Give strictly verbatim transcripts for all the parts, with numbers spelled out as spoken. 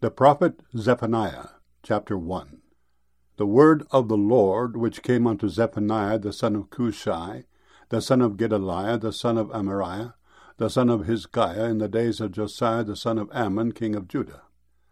The prophet Zephaniah, chapter one. The word of the Lord which came unto Zephaniah the son of Cushai, the son of Gedaliah, the son of Amariah, the son of Hizkiah, in the days of Josiah the son of Ammon, king of Judah.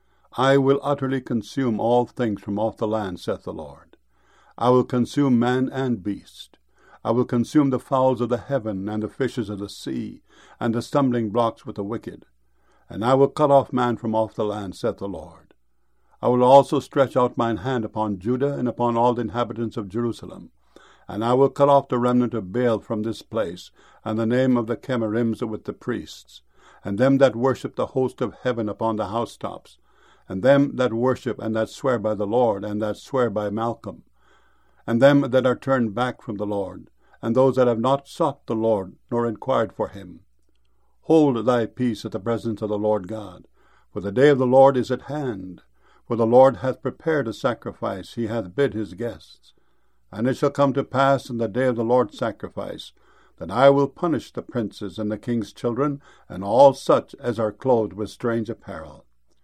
I will utterly consume all things from off the land, saith the Lord. I will consume man and beast. I will consume the fowls of the heaven, and the fishes of the sea, and the stumbling blocks with the wicked. And I will cut off man from off the land, saith the Lord. I will also stretch out mine hand upon Judah, and upon all the inhabitants of Jerusalem. And I will cut off the remnant of Baal from this place, and the name of the Chemarims with the priests, and them that worship the host of heaven upon the housetops, and them that worship and that swear by the Lord, and that swear by Malcolm, and them that are turned back from the Lord, and those that have not sought the Lord, nor inquired for him. Hold thy peace at the presence of the Lord God, for the day of the Lord is at hand. For the Lord hath prepared a sacrifice, he hath bid his guests. And it shall come to pass in the day of the Lord's sacrifice, that I will punish the princes and the king's children, and all such as are clothed with strange apparel.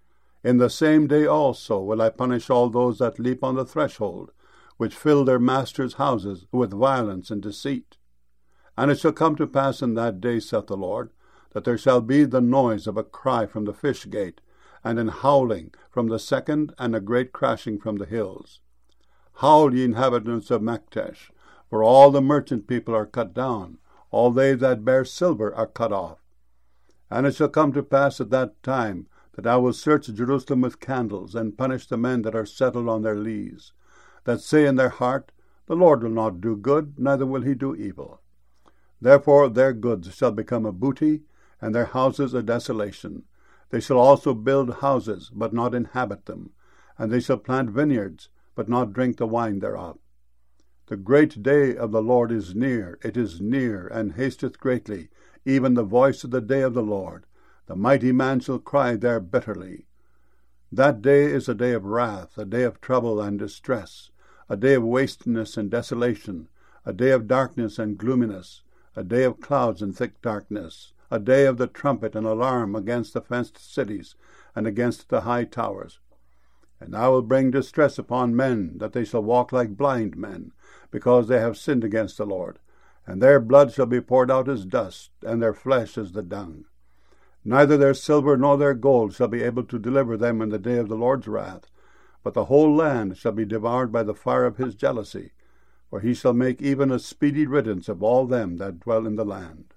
In the same day also will I punish all those that leap on the threshold, which fill their masters' houses with violence and deceit. And it shall come to pass in that day, saith the Lord, that there shall be the noise of a cry from the fish gate, and an howling from the second, and a great crashing from the hills. Howl, ye inhabitants of Maktesh, for all the merchant people are cut down, all they that bear silver are cut off. And it shall come to pass at that time, that I will search Jerusalem with candles, and punish the men that are settled on their lees, that say in their heart, The Lord will not do good, neither will he do evil. Therefore their goods shall become a booty, and their houses a desolation. They shall also build houses, but not inhabit them, and they shall plant vineyards, but not drink the wine thereof. The great day of the Lord is near, it is near, and hasteth greatly, even the voice of the day of the Lord. The mighty man shall cry there bitterly. That day is a day of wrath, a day of trouble and distress, a day of wasteness and desolation, a day of darkness and gloominess, a day of clouds and thick darkness, a day of the trumpet and alarm against the fenced cities, and against the high towers. And I will bring distress upon men, that they shall walk like blind men, because they have sinned against the Lord. And their blood shall be poured out as dust, and their flesh as the dung. Neither their silver nor their gold shall be able to deliver them in the day of the Lord's wrath, but the whole land shall be devoured by the fire of his jealousy, for he shall make even a speedy riddance of all them that dwell in the land.